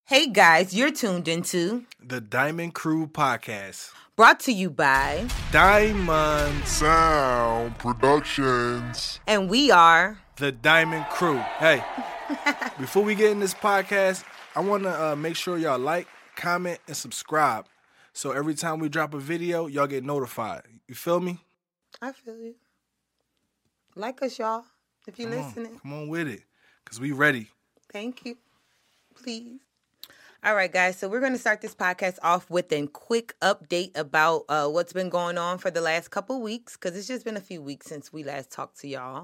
Hey guys, you're tuned into the Diamond Crew Podcast. Brought to you by Diamond Sound Productions. And we are the Diamond Crew. Hey, before we get in this podcast, I want to make sure y'all like, comment, and subscribe. So every time we drop a video, y'all get notified. You feel me? I feel you. Like us, y'all, if you're listening. Come on with it, because we ready. Thank you. Please. All right, guys, so we're going to start this podcast off with a quick update about what's been going on for the last couple weeks, because it's just been a few weeks since we last talked to y'all.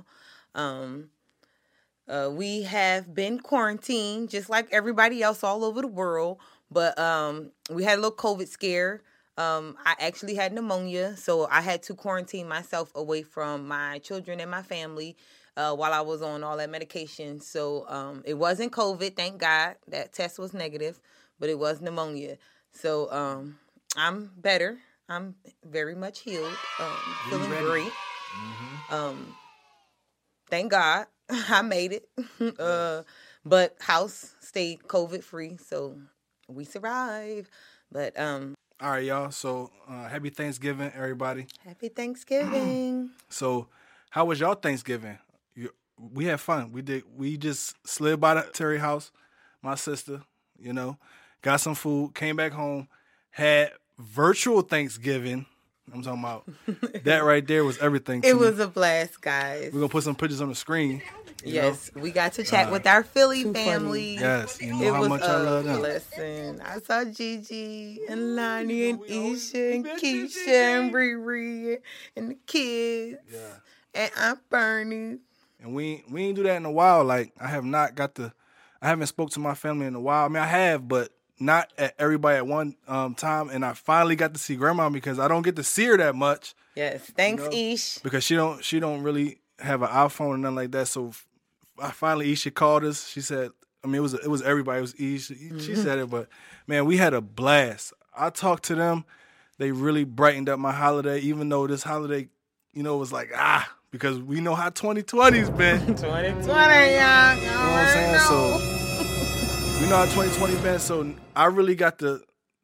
We have been quarantined, just like everybody else all over the world, but we had a little COVID scare. I actually had pneumonia, so I had to quarantine myself away from my children and my family while I was on all that medication. So it wasn't COVID, thank God. That test was negative, but it was pneumonia. So I'm better. I'm very much healed. Feeling great. Mm-hmm. Thank God I made it. But house stayed COVID free, so we survived. But all right, y'all. So happy Thanksgiving, everybody. Happy Thanksgiving. So how was y'all Thanksgiving? We had fun. We just slid by the Terry house, my sister, got some food, came back home, had virtual Thanksgiving. I'm talking about that right there was everything to It me. was a blast, guys. We're going to put some pictures on the screen. Yes, we got to chat with our Philly family. Yes, you know it how was much I love them. Listen, I saw Gigi and Lonnie and Isha and Keisha and Riri and the kids and Aunt Bernie. And we ain't do that in a while. Like, I haven't spoke to my family in a while. I mean, I have, but not at everybody at one time. And I finally got to see Grandma because I don't get to see her that much. Yes, thanks, Ish. Because she don't really have an iPhone or nothing like that. So I finally, Isha called us. She said, I mean, it was everybody. It was Isha. She said it, but man, we had a blast. I talked to them. They really brightened up my holiday, even though this holiday, was like, because we know how 2020's been. 2020, y'all. You know what I'm saying? So we know how 2020 been. So I really got to,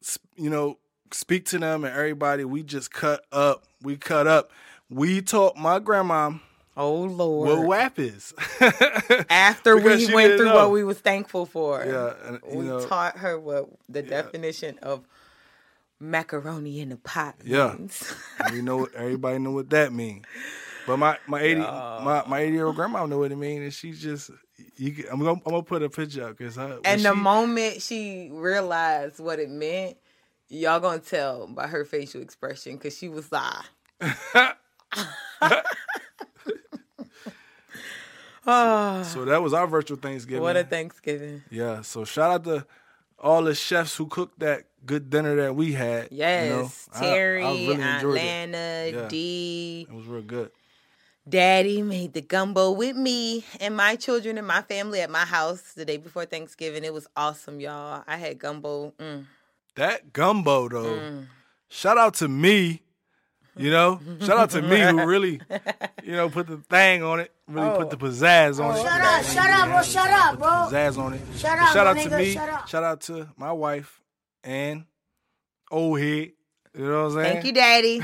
speak to them and everybody. We just cut up. We taught my grandma. Oh, Lord. What WAP is. After we went through what we was thankful for. Yeah. And, we taught her what the definition of macaroni in a pot means. And everybody know what that means. But my 80-year-old grandma know what it means, and she just I'm gonna put a picture up the moment she realized what it meant, y'all gonna tell by her facial expression because she was like, So that was our virtual Thanksgiving. What a Thanksgiving! Yeah. So shout out to all the chefs who cooked that good dinner that we had. Yes, Terry, I really enjoyed Atlanta, D. It was real good. Daddy made the gumbo with me and my children and my family at my house the day before Thanksgiving. It was awesome, y'all. I had gumbo. That gumbo, though. Shout out to me, Shout out to me who really, put the thing on it. Really put the pizzazz on it. Shut up, bro. Pizzazz on it. Shout out to me. Shout out to my wife and old head. You know what I'm saying? Thank you, Daddy.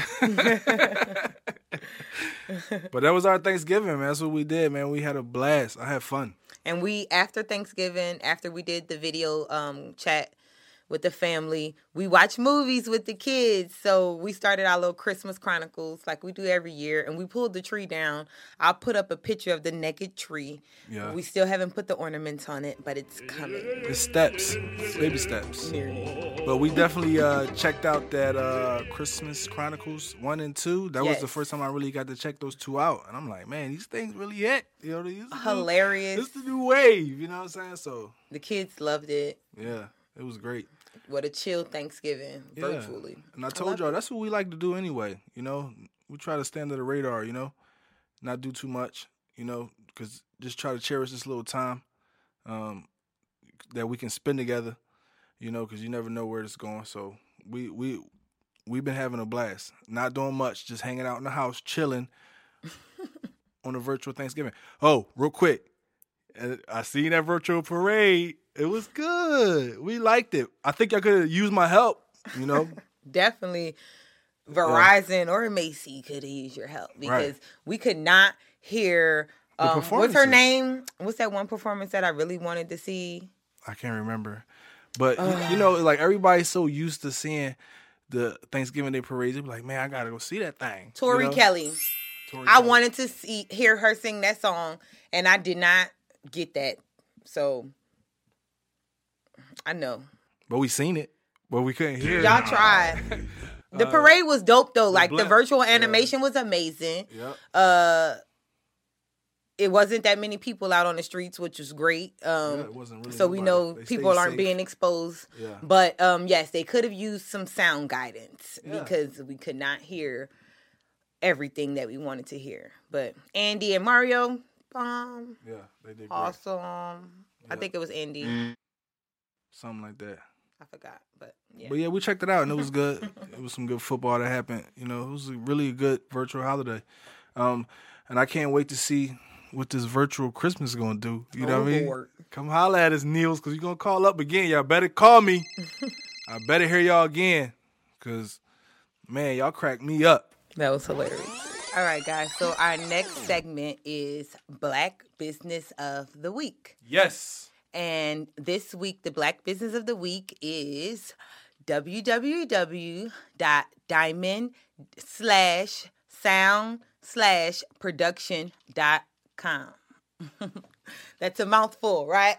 But that was our Thanksgiving, man. That's what we did, man. We had a blast. I had fun. And after Thanksgiving, after we did the video chat with the family, we watched movies with the kids. So we started our little Christmas Chronicles like we do every year. And we pulled the tree down. I'll put up a picture of the naked tree. Yeah. We still haven't put the ornaments on it, but it's coming. It's steps. Baby steps. But we definitely checked out that Christmas Chronicles 1 and 2. That was the first time I really got to check those two out. And I'm like, man, these things really hit. Hilarious. This is the new wave. You know what I'm saying? So the kids loved it. Yeah, it was great. What a chill Thanksgiving, virtually. And I told y'all, that's what we like to do anyway. We try to stay under the radar, not do too much, because just try to cherish this little time that we can spend together, because you never know where it's going. So we've been having a blast, not doing much, just hanging out in the house, chilling on a virtual Thanksgiving. Oh, real quick, I seen that virtual parade. It was good. We liked it. I think I could have used my help, you know? Definitely Verizon or Macy could have used your help because we could not hear what's her performances. name? What's that one performance that I really wanted to see? I can't remember. But, you know, like everybody's so used to seeing the Thanksgiving Day parades. They be like, man, I got to go see that thing. Tori you know? Kelly. I wanted to hear her sing that song, and I did not get that. So, I know. But we seen it. But we couldn't hear it. Y'all tried. The parade was dope, though. Like, the virtual animation was amazing. Yep. It wasn't that many people out on the streets, which was great. It wasn't really so we know people aren't being exposed. Yeah. But, yes, they could have used some sound guidance because we could not hear everything that we wanted to hear. But Andy and Mario, yeah, they did great. awesome. I think it was Andy. Something like that. I forgot, but yeah. But yeah, we checked it out and it was good. It was some good football that happened. You know, it was a really good virtual holiday. And I can't wait to see what this virtual Christmas is going to do. You know what I mean? Lord. Come holler at us, Niels, because you're going to call up again. Y'all better call me. I better hear y'all again because, man, y'all cracked me up. That was hilarious. All right, guys. So our next segment is Black Business of the Week. Yes. And this week, the Black Business of the Week is www.diamond/sound/production.com. That's a mouthful, right?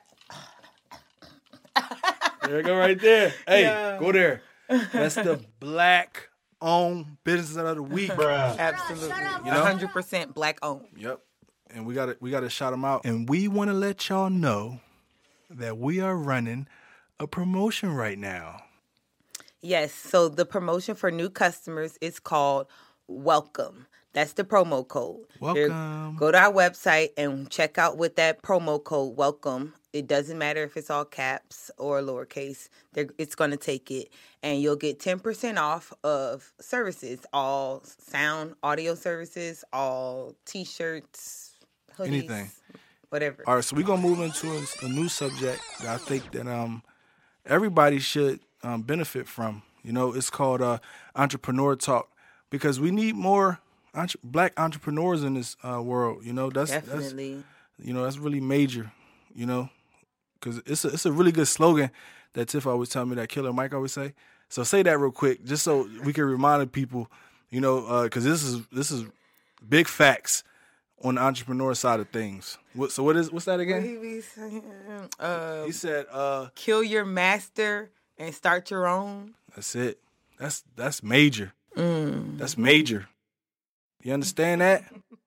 There you go right there. Hey, go there. That's the Black-owned business of the week. Absolutely. You know? 100% Black owned. Yep. And we got to shout them out. And we want to let y'all know that we are running a promotion right now. Yes. So the promotion for new customers is called Welcome. That's the promo code. Welcome. Go to our website and check out with that promo code, Welcome. It doesn't matter if it's all caps or lowercase. It's going to take it. And you'll get 10% off of services, all sound, audio services, all T-shirts, hoodies, anything. Whatever. All right, so we're going to move into a new subject that I think that everybody should benefit from. You know, it's called Entrepreneur Talk because we need more Black entrepreneurs in this world. You know, Definitely. That's really major, you know, because it's a really good slogan that Tiff always tell me, that Killer Mike always say. So say that real quick, just so we can remind people, you know, because this is big facts on the entrepreneur side of things. What's that again? He said, kill your master and start your own. That's it. That's major. That's major. You understand that?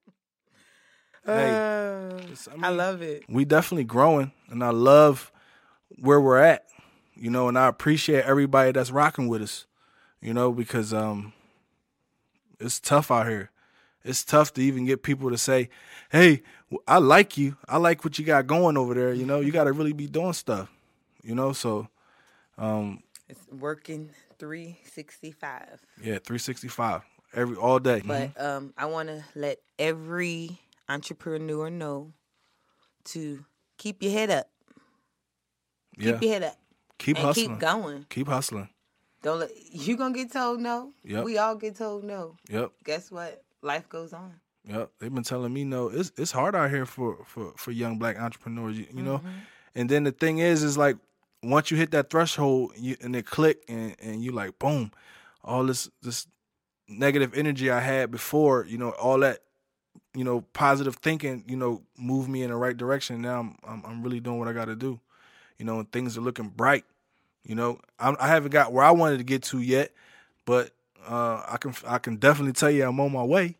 I love it. We definitely growing, and I love where we're at, you know, and I appreciate everybody that's rocking with us, you know, because it's tough out here. It's tough to even get people to say, hey, I like you. I like what you got going over there. You know, you got to really be doing stuff, you know, so. It's working 365. Yeah, 365. All day. But I want to let every entrepreneur know to keep your head up. Keep your head up. Keep and hustling. Keep going. Keep hustling. Don't you gonna get told no. Yep. We all get told no. Yep. Guess what? Life goes on. Yep. They've been telling me no. It's hard out here for young Black entrepreneurs. You know. And then the thing is like once you hit that threshold and it click and you like boom, all this negative energy I had before, you know, all that, you know, positive thinking, you know, moved me in the right direction. Now I'm really doing what I got to do, you know, and things are looking bright. You know, I haven't got where I wanted to get to yet, but I can definitely tell you I'm on my way.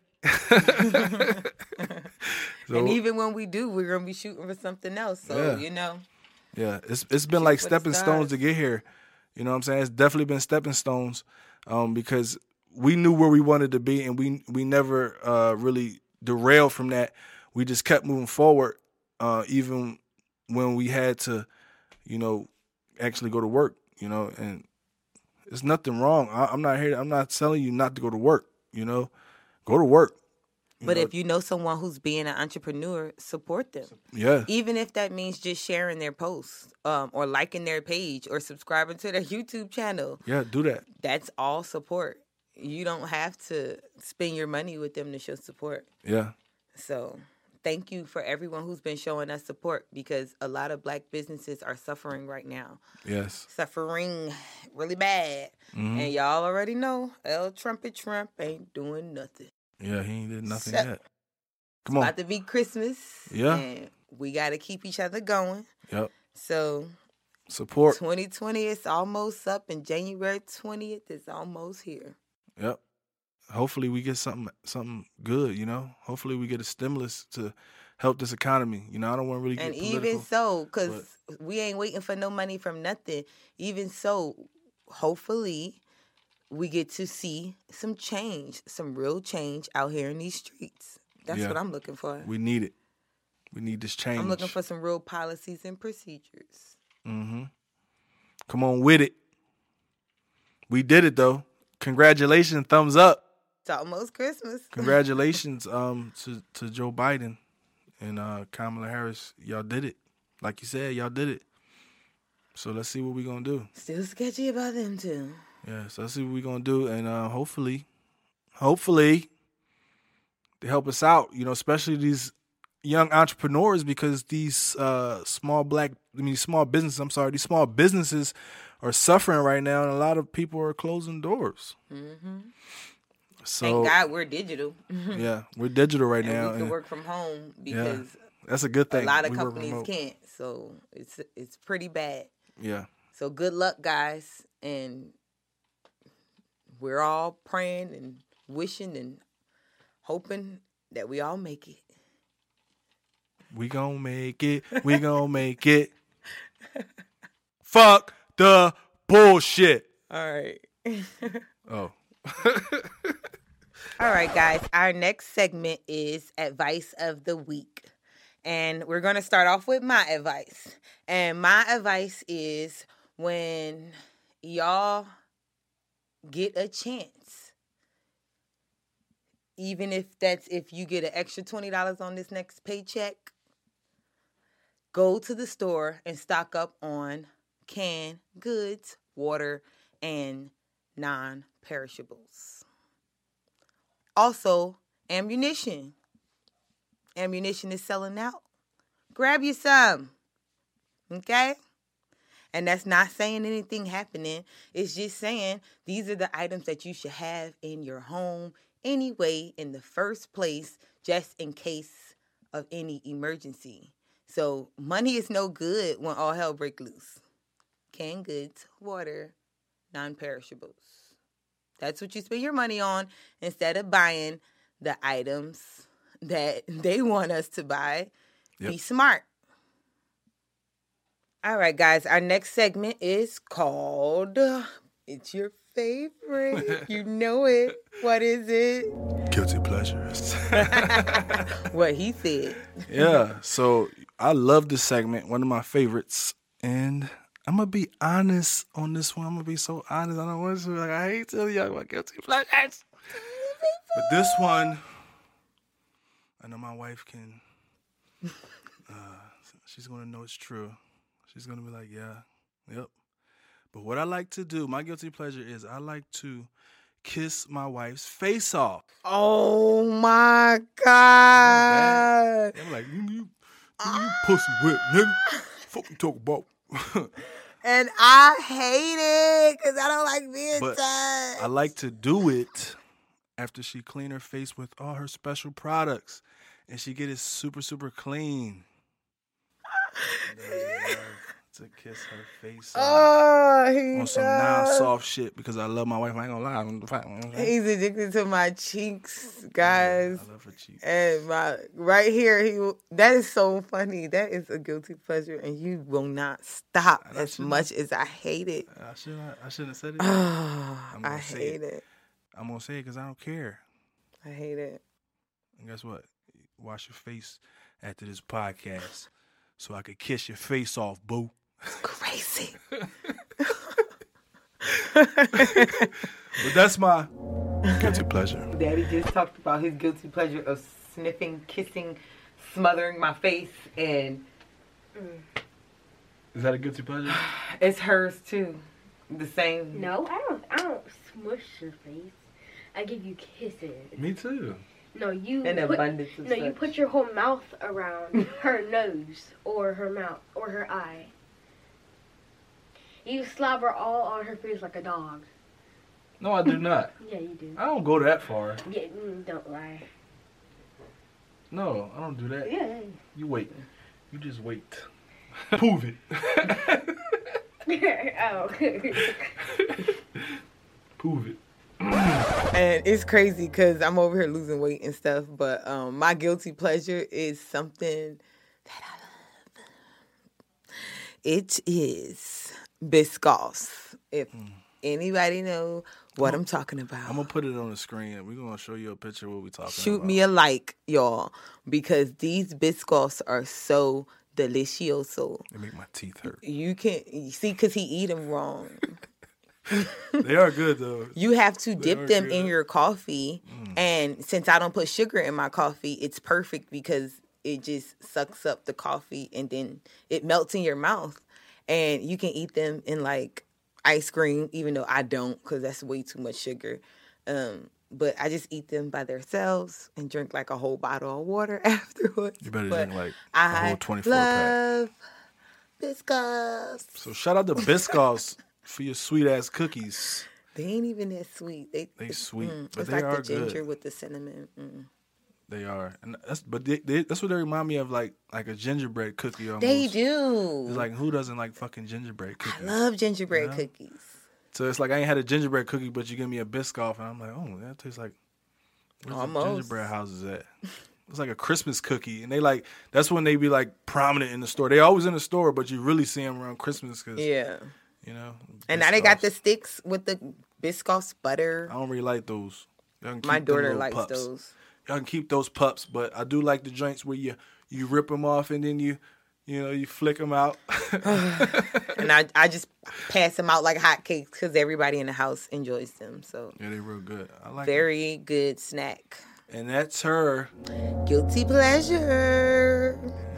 So, and even when we do, we're gonna be shooting for something else. So you know. Yeah, it's been like stepping stones to get here. You know what I'm saying? It's definitely been stepping stones because we knew where we wanted to be, and we never really derailed from that. We just kept moving forward, even when we had to, you know, actually go to work. You know, and there's nothing wrong. I'm not telling you not to go to work. You know, go to work. But if you know someone who's being an entrepreneur, support them. Yeah. Even if that means just sharing their posts or liking their page or subscribing to their YouTube channel. Yeah, do that. That's all support. You don't have to spend your money with them to show support. Yeah. So thank you for everyone who's been showing us support because a lot of Black businesses are suffering right now. Yes. Suffering really bad. And y'all already know El Trumpet Trump ain't doing nothing. Yeah, he ain't did nothing So- yet. Come on. About to be Christmas. Yeah. And we got to keep each other going. Yep. So Support. 2020 is almost up and January 20th is almost here. Yep. Hopefully we get something good, you know? Hopefully we get a stimulus to help this economy. You know, I don't want to really get And political. even so, because we ain't waiting for no money from nothing, even so, hopefully we get to see some change, some real change out here in these streets. That's Yeah. what I'm looking for. We need it. We need this change. I'm looking for some real policies and procedures. Come on with it. We did it, though. Congratulations. Thumbs up. It's almost Christmas. Congratulations to Joe Biden and Kamala Harris. Y'all did it. Like you said, y'all did it. So let's see what we're going to do. Still sketchy about them, too. Yeah, so let's see what we're going to do. And hopefully, they help us out, you know, especially these young entrepreneurs because these small businesses are suffering right now and a lot of people are closing doors. So, Thank God we're digital. yeah, we're digital right now. We can work from home because that's a good thing. a lot of We work companies remote. can't. So it's pretty bad. Yeah. So good luck, guys. And we're all praying and wishing and hoping that we all make it. We gonna make it. We gonna make it. Fuck the bullshit. All right. Oh. All right, guys. Our next segment is Advice of the Week. And we're going to start off with my advice. And my advice is when y'all get a chance, even if you get an extra $20 on this next paycheck, go to the store and stock up on canned goods, water, and non-perishables. Also, ammunition. Ammunition is selling out. Grab you some. Okay? And that's not saying anything happening. It's just saying these are the items that you should have in your home anyway in the first place, just in case of any emergency. So money is no good when all hell breaks loose. Canned goods, water, non-perishables. That's what you spend your money on instead of buying the items that they want us to buy. Yep. Be smart. All right, guys. Our next segment is called It's Your Favorite. You know it. What is it? Guilty pleasures. What he said. Yeah. So I love this segment. One of my favorites. And I'm going to be honest on this one. I'm going to be so honest. I don't want to. Like, I hate telling y'all about guilty pleasures. But this one, I know my wife can, she's going to know it's true. She's going to be like, yeah, yep. But what I like to do, my guilty pleasure is I like to kiss my wife's face off. Oh, my God. I'm like, you pussy whip, nigga. Fuck you talk about. And I hate it because I don't like being But touched. I like to do it after she clean her face with all her special products. And she get it super, super clean. And I love to kiss her face off Oh, he on some does. non-soft shit because I love my wife. I ain't gonna lie. He's addicted to my cheeks, guys. I love her cheeks. And my right here, that is so funny. That is a guilty pleasure, and you will not stop And I as shouldn't- much as I hate it. I shouldn't have said it. Oh, gonna I say hate it. it. I'm gonna say it because I don't care. I hate it. And guess what? Wash your face after this podcast so I could kiss your face off, boo. Crazy. But that's my Guilty pleasure. Daddy just talked about his guilty pleasure of sniffing, kissing, smothering my face, and Is that a guilty pleasure? it's hers too. The same. No, I don't smush your face. I give you kisses. Me too. No, you An put, abundance of no, you such. put your whole mouth around her nose or her mouth or her eye. You slobber all on her face like a dog. No, I do not. Yeah, you do. I don't go that far. Yeah, don't lie. No, I don't do that. Yeah. You wait. You just wait. Prove it. Oh. Prove it. And it's crazy because I'm over here losing weight and stuff, but my guilty pleasure is something that I love. It is Biscoffs. If anybody know what I'm talking about, I'm gonna put it on the screen. We're gonna show you a picture of what we talking about. shoot me a like, y'all, because these Biscoffs are so delicioso. They make my teeth hurt. You see, because he eat them wrong. They are good though. You have to are dip them in good. your coffee. And since I don't put sugar in my coffee, it's perfect because it just sucks up the coffee and then it melts in your mouth. And you can eat them in like ice cream, even though I don't because that's way too much sugar. But I just eat them by themselves and drink like a whole bottle of water afterwards. You better But drink like a whole 24 pack. love Biscoffs. So shout out to Biscoffs for your sweet ass cookies. They ain't even that sweet. They sweet, but it's they like are the ginger good. with the cinnamon. They are, and that's that's what they remind me of, like a gingerbread cookie almost. They do. It's like, who doesn't like fucking gingerbread I cookies? love gingerbread Yeah. cookies. So it's like I ain't had a gingerbread cookie, but you give me a Biscoff, and I'm like, oh, that tastes like where's Almost. the gingerbread houses at? It's like a Christmas cookie, and they like that's when they be like prominent in the store. They always in the store, but you really see them around Christmas because Yeah. you know. And now they got the Biscoffs. sticks with the Biscoffs butter. I don't really like those. Y'all can keep My them daughter little likes pups. those. Y'all can keep those pups, but I do like the joints where you rip them off and then you flick them out. And I just pass them out like hotcakes because everybody in the house enjoys them. So Yeah, they real good. I like very good snack. them. And that's her. Guilty pleasure.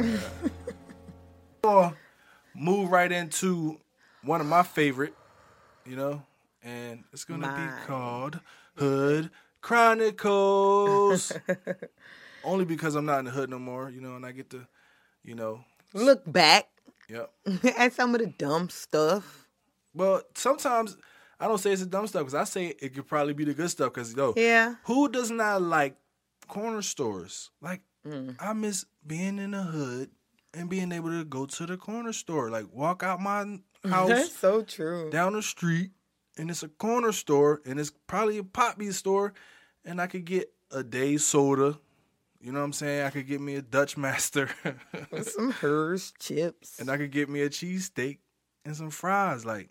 Move right into one of my favorite, and it's gonna Mine. be called Hood Chronicles. Only because I'm not in the hood no more, and I get to, Look back yep. at some of the dumb stuff. Well, sometimes I don't say it's the dumb stuff because I say it could probably be the good stuff because, Yeah. who does not like corner stores? Like, I miss being in the hood and being able to go to the corner store. Like, walk out my house That's so true. down the street, and it's a corner store, and it's probably a Poppy store, and I could get a day soda. You know what I'm saying? I could get me a Dutch Master. With some Hershey chips. And I could get me a cheesesteak and some fries. Like,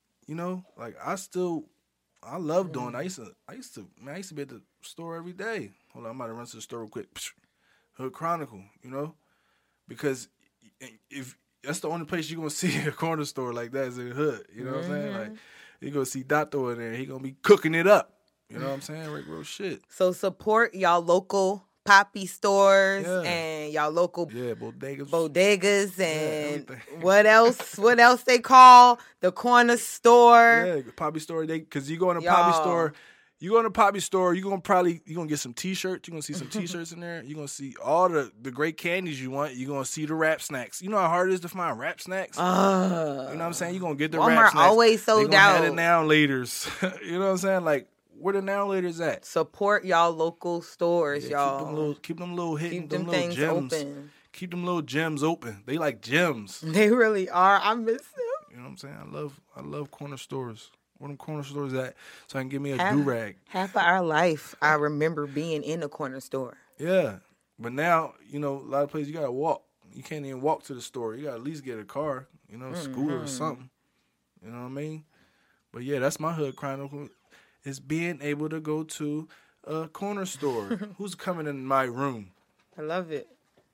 I love doing it. I used to be at the store every day. Hold on, I'm about to run to the store real quick. Hood Chronicle, because if that's the only place you're gonna see a corner store like that is in the hood. You know what I'm saying? Like, you're gonna see Dato in there. He gonna be cooking it up. You know what I'm saying? Like real shit. So support y'all local Poppy stores Yeah. and y'all local Yeah, bodegas. bodegas and everything. what else? What else they call the corner store? Yeah, Poppy store. Because you go in a Poppy Y'all. store, you're gonna get some T-shirts. You're gonna see some T-shirts in there. You're gonna see all the great candies you want. You're gonna see the rap snacks. You know how hard it is to find rap snacks. You know what I'm saying? You're gonna get the Walmart rap snacks. always sold they gonna have out. the now laters. You know what I'm saying? Like, where the now laters at? Support y'all local stores, Yeah, y'all. keep them little hitting, Keep them little things gems. open. Keep them little gems open. They like gems. They really are. I miss them. You know what I'm saying? I love corner stores. Where them corner stores at? So I can get me a Half- do-rag. Half of our life, I remember being in a corner store. Yeah. But now, a lot of places you gotta walk. You can't even walk to the store. You gotta at least get a car, scooter or something. You know what I mean? But yeah, that's my hood chronicle. Is being able to go to a corner store. Who's coming in my room? I love it.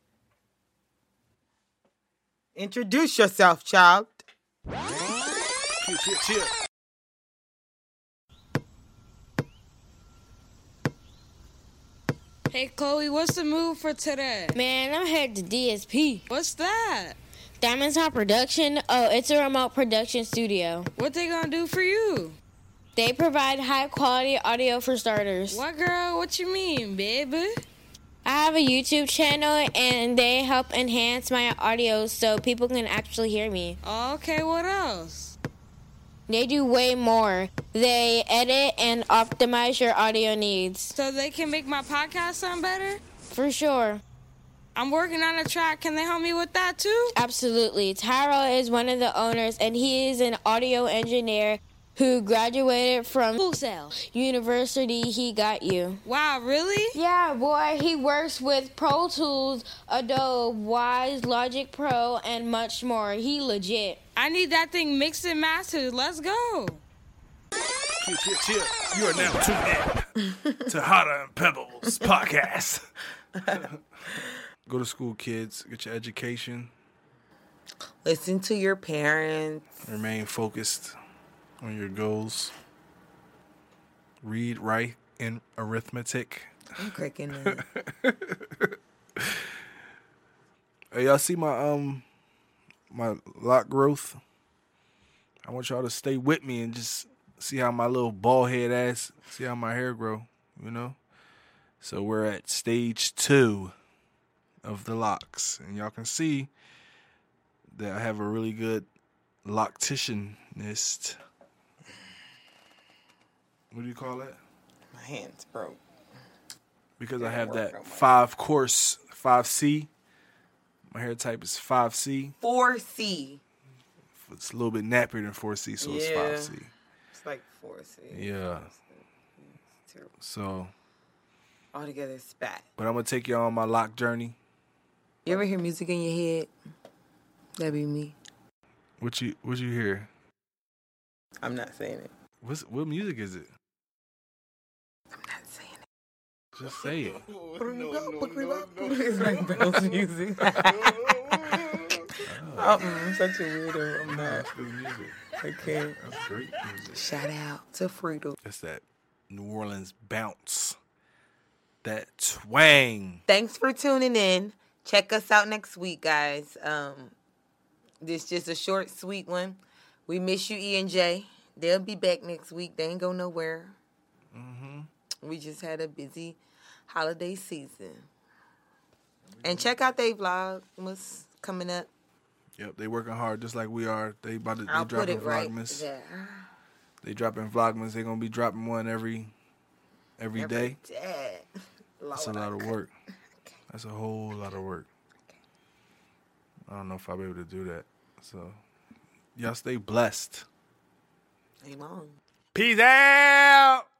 Introduce yourself, child. Cheer. Hey, Chloe, what's the move for today? Man, I'm headed to DSP. What's that? Diamonds Hot Production. Oh, it's a remote production studio. What they gonna do for you? They provide high quality audio for starters. What, girl? What you mean, baby? I have a YouTube channel and they help enhance my audio so people can actually hear me. Okay, what else? They do way more. They edit and optimize your audio needs. So they can make my podcast sound better? For sure. I'm working on a track. Can they help me with that too? Absolutely. Tyro is one of the owners and he is an audio engineer who graduated from Full Sail University. He got you. Wow, really? Yeah, boy. He works with Pro Tools, Adobe, Wise, Logic Pro, and much more. He legit. I need that thing mixed and mastered. Let's go. Chill. You are now tuned in to Hotter and Pebbles podcast. Go to school, kids. Get your education. Listen to your parents. Remain focused on your goals. Read, write, and arithmetic. I'm cracking up. Hey, y'all see my my lock growth? I want y'all to stay with me and just see how my little bald head ass, see how my hair grow, you know? So we're at stage 2 of the locks. And y'all can see that I have a really good locticianist. What do you call that? My hands broke. Because I have that 5-course, 5C. My hair type is 5C. 4C. It's a little bit nappier than 4C, so it's 5C. It's like 4C. Yeah. It's terrible. So, Altogether spat. but I'm going to take y'all on my lock journey. You ever hear music in your head? That'd be me. What you hear? I'm not saying it. What music is it? I'm not saying it. Just say it. It's like Bell's music. I'm such a weirdo. I'm not. Good music. I can't. That's great music. Shout out to Friedel. That's that New Orleans bounce. That twang. Thanks for tuning in. Check us out next week, guys. This just a short, sweet one. We miss you, E and J. They'll be back next week. They ain't go nowhere. We just had a busy holiday season. And check out their vlog. What's coming up? Yep, they working hard just like we are. They I'll put dropping it right vlogmas. there. They dropping vlogmas. They gonna be dropping one every day. That's a lot of work. That's a whole lot of work. I don't know if I'll be able to do that. So, y'all stay blessed. Ain't long. Peace out.